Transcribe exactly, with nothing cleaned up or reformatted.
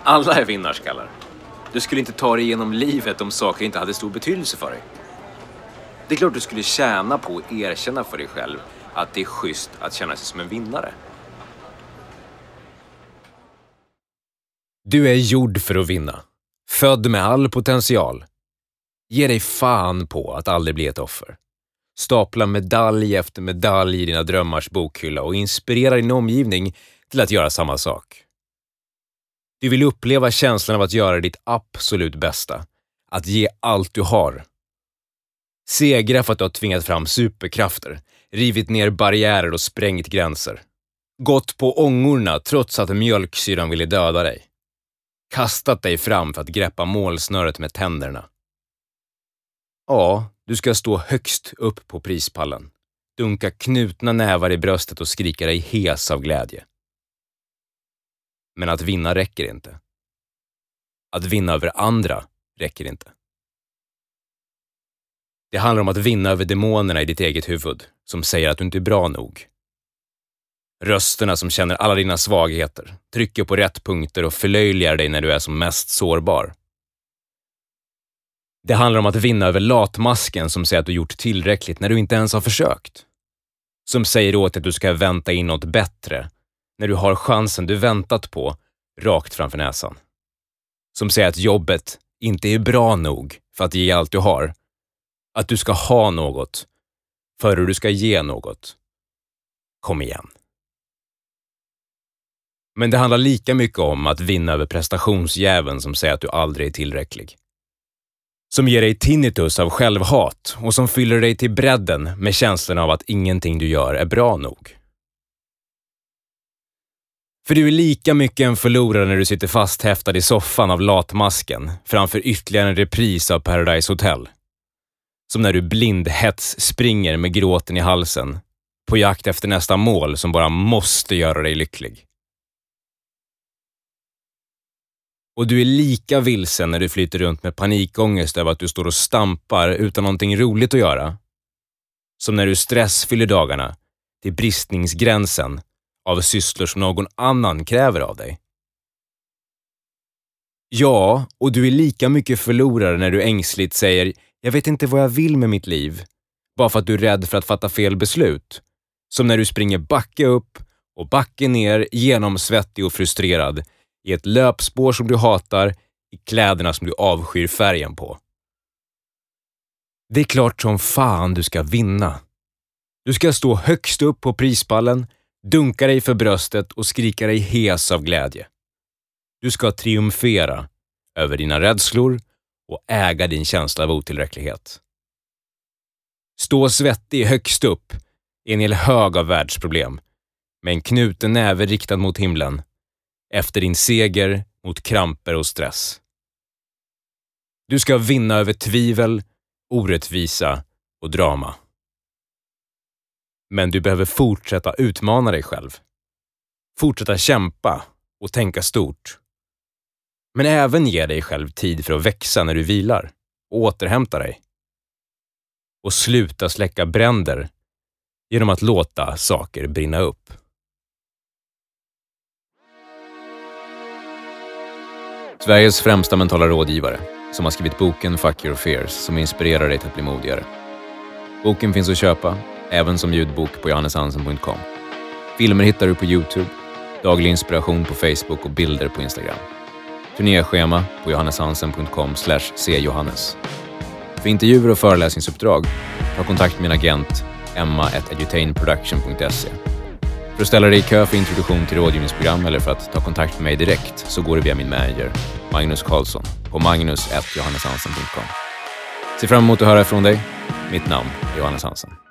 Alla är vinnarskallar. Du skulle inte ta dig igenom livet om saker inte hade stor betydelse för dig. Det är klart du skulle tjäna på att erkänna för dig själv att det är schysst att känna sig som en vinnare. Du är gjord för att vinna. Född med all potential. Ge dig fan på att aldrig bli ett offer. Stapla medalj efter medalj i dina drömmars bokhylla och inspirera din omgivning till att göra samma sak. Du vill uppleva känslan av att göra ditt absolut bästa. Att ge allt du har. Segra för att du har tvingat fram superkrafter, rivit ner barriärer och sprängt gränser. Gått på ångorna trots att mjölksyran ville döda dig. Kastat dig fram för att greppa målsnöret med tänderna. Ja, du ska stå högst upp på prispallen. Dunka knutna nävar i bröstet och skrika dig hes av glädje. Men att vinna räcker inte. Att vinna över andra räcker inte. Det handlar om att vinna över demonerna i ditt eget huvud som säger att du inte är bra nog. Rösterna som känner alla dina svagheter, trycker på rätt punkter och förlöjligar dig när du är som mest sårbar. Det handlar om att vinna över latmasken som säger att du gjort tillräckligt när du inte ens har försökt. Som säger åt att du ska vänta in något bättre när du har chansen du väntat på rakt framför näsan. Som säger att jobbet inte är bra nog för att ge allt du har. Att du ska ha något för hur du ska ge något. Kom igen. Men det handlar lika mycket om att vinna över prestationsjäveln som säger att du aldrig är tillräcklig. Som ger dig tinnitus av självhat och som fyller dig till bredden med känslan av att ingenting du gör är bra nog. För du är lika mycket en förlorare när du sitter fasthäftad i soffan av latmasken framför ytterligare en repris av Paradise Hotel. Som när du blindhets springer med gråten i halsen på jakt efter nästa mål som bara måste göra dig lycklig. Och du är lika vilsen när du flyter runt med panikångest över att du står och stampar utan någonting roligt att göra. Som när du stressfyller dagarna till bristningsgränsen av sysslor som någon annan kräver av dig. Ja, och du är lika mycket förlorare när du ängsligt säger jag vet inte vad jag vill med mitt liv, bara för att du är rädd för att fatta fel beslut. Som när du springer backe upp och backe ner genomsvettig och frustrerad i ett löpspår som du hatar, i kläderna som du avskyr färgen på. Det är klart som fan du ska vinna. Du ska stå högst upp på prispallen, dunka dig för bröstet och skrika dig hes av glädje. Du ska triumfera över dina rädslor och äga din känsla av otillräcklighet. Stå svettig högst upp i en hel hög av världsproblem med en knuten näve riktad mot himlen efter din seger mot kramper och stress. Du ska vinna över tvivel, orättvisa och drama. Men du behöver fortsätta utmana dig själv. Fortsätta kämpa och tänka stort. Men även ge dig själv tid för att växa när du vilar och återhämta dig. Och sluta släcka bränder genom att låta saker brinna upp. Sveriges främsta mentala rådgivare som har skrivit boken Fuck Your Fears som inspirerar dig till att bli modigare. Boken finns att köpa även som ljudbok på johannes hansen punkt com. Filmer hittar du på YouTube, daglig inspiration på Facebook och bilder på Instagram. Turnéschema på johannes hansen punkt com slash c johannes. För intervjuer och föreläsningsuppdrag ta kontakt med min agent emma at edutainproduction punkt se. För att ställa dig i kö för introduktion till rådgivningsprogram eller för att ta kontakt med mig direkt så går du via min manager Magnus Karlsson på magnus at johannes hansen punkt com. Se fram emot att höra från dig. Mitt namn är Johannes Hansen.